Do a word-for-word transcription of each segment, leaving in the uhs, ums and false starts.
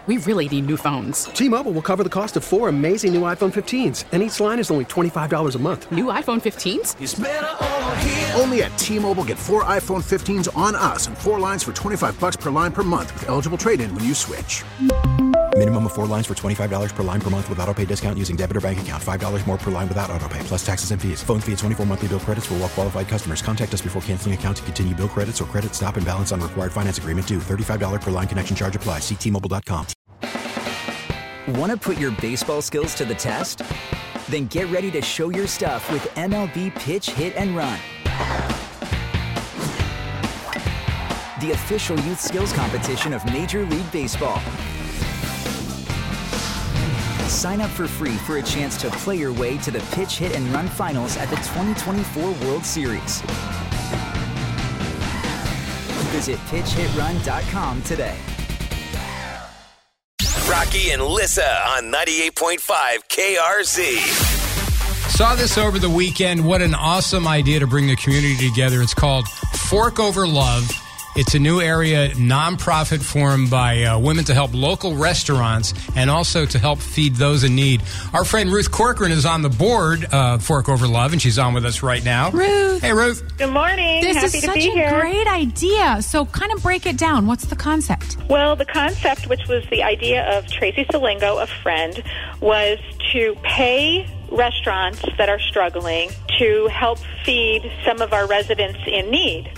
We really need new phones. T-Mobile will cover the cost of four amazing new iPhone fifteens, and each line is only twenty-five dollars a month. New iPhone fifteens? It's better over here. Only at T-Mobile, get four iPhone fifteens on us and four lines for twenty-five dollars per line per month with eligible trade-in when you switch. Minimum of four lines for twenty-five dollars per line per month with autopay discount using debit or bank account. five dollars more per line without autopay, plus taxes and fees. Phone fee at twenty-four monthly bill credits for well-qualified customers. Contact us before canceling account to continue bill credits or credit stop and balance on required finance agreement due. thirty-five dollars per line connection charge applies. See T Mobile dot com. Want to put your baseball skills to the test? Then get ready to show your stuff with M L B Pitch, Hit, and Run. The official youth skills competition of Major League Baseball. Sign up for free for a chance to play your way to the Pitch, Hit, and Run finals at the twenty twenty-four World Series. Visit pitch hit run dot com today. Rocky and Lissa on ninety-eight point five K R Z. Saw this over the weekend. What an awesome idea to bring the community together. It's called Fork Over Love. It's a new area nonprofit formed by uh, women to help local restaurants and also to help feed those in need. Our friend Ruth Corcoran is on the board of uh, Fork Over Love, and she's on with us right now. Ruth. Hey, Ruth. Good morning. This Happy is to such be a here. great idea. So kind of break it down. What's the concept? Well, the concept, which was the idea of Tracy Salingo, a friend, was to pay restaurants that are struggling to help feed some of our residents in need.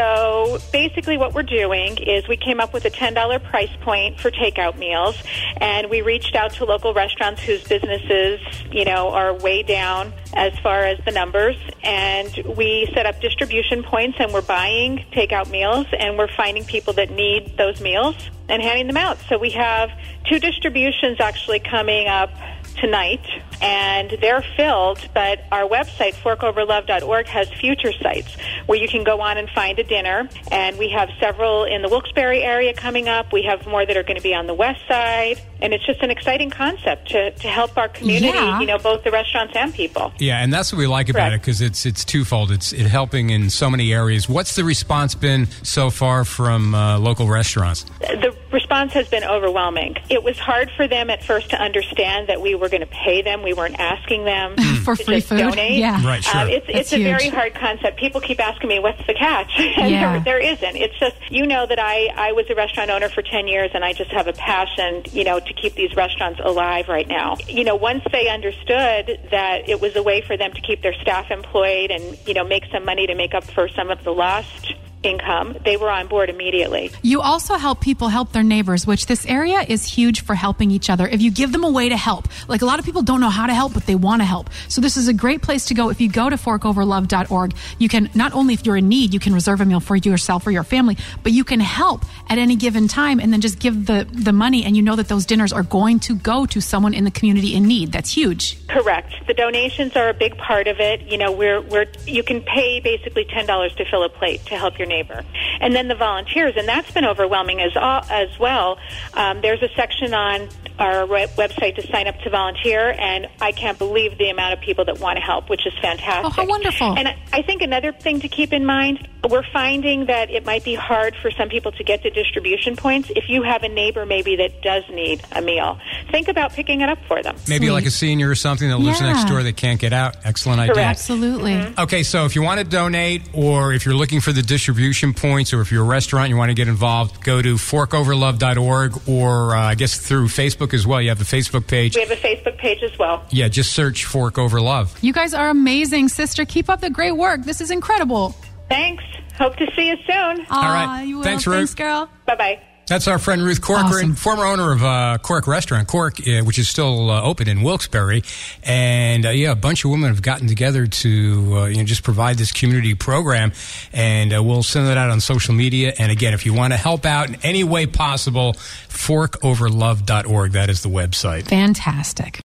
So basically what we're doing is we came up with a ten dollars price point for takeout meals, and we reached out to local restaurants whose businesses, you know, are way down as far as the numbers, and we set up distribution points, and we're buying takeout meals, and we're finding people that need those meals and handing them out. So we have two distributions actually coming up tonight, and they're filled, but our website, fork over love dot org, has future sites where you can go on and find a dinner, and we have several in the Wilkes-Barre area coming up. We have more that are going to be on the west side, and it's just an exciting concept to, to help our community, Yeah. you know, both the restaurants and people. Yeah, and that's what we like about Correct. it, because it's it's twofold. It's it helping in so many areas. What's the response been so far from uh, local restaurants? The response has been overwhelming. It was hard for them at first to understand that we were going to pay them. We weren't asking them For to free just food? donate. Yeah. Right, sure. Um, it's That's it's a huge. very hard concept. People keep asking me, what's the catch? And Yeah. there, there isn't. It's just, you know that I, I was a restaurant owner for ten years, and I just have a passion, you know, to keep these restaurants alive right now. You know, once they understood that it was a way for them to keep their staff employed and, you know, make some money to make up for some of the lost income, they were on board immediately. You also help people help their neighbors, which this area is huge for helping each other. If you give them a way to help, like a lot of people don't know how to help, but they want to help. So this is a great place to go. If you go to fork over love dot org, you can, not only if you're in need, you can reserve a meal for yourself or your family, but you can help at any given time and then just give the, the money, and you know that those dinners are going to go to someone in the community in need. That's huge. Correct. The donations are a big part of it. You know, we're we're you can pay basically ten dollars to fill a plate to help your neighbor, and then the volunteers, and that's been overwhelming as all, as well. Um, there's a section on our web- website to sign up to volunteer, and I can't believe the amount of people that want to help, which is fantastic. Oh, how wonderful. And I, I think another thing to keep in mind, we're finding that it might be hard for some people to get to distribution points. If you have a neighbor maybe that does need a meal, think about picking it up for them. Maybe Sweet. like a senior or something that lives Yeah. next door that can't get out. Excellent idea. Correct. Absolutely. Mm-hmm. Okay, so if you want to donate, or if you're looking for the distribution points, or if you're a restaurant and you want to get involved, go to fork over love dot org, or uh, I guess through Facebook as well. You have the Facebook page. We have a Facebook page as well. Yeah, just search Fork Over Love. You guys are amazing, sister. Keep up the great work. This is incredible. Thanks. Hope to see you soon. All right. Aw, you will. Thanks, Ruth. Thanks, girl. Bye-bye. That's our friend Ruth Corcoran, Awesome. former owner of uh, Cork Restaurant, Cork, uh, which is still uh, open in Wilkes-Barre. And, uh, yeah, a bunch of women have gotten together to uh, you know, just provide this community program. And uh, we'll send that out on social media. And, again, if you want to help out in any way possible, fork over love dot org. That is the website. Fantastic.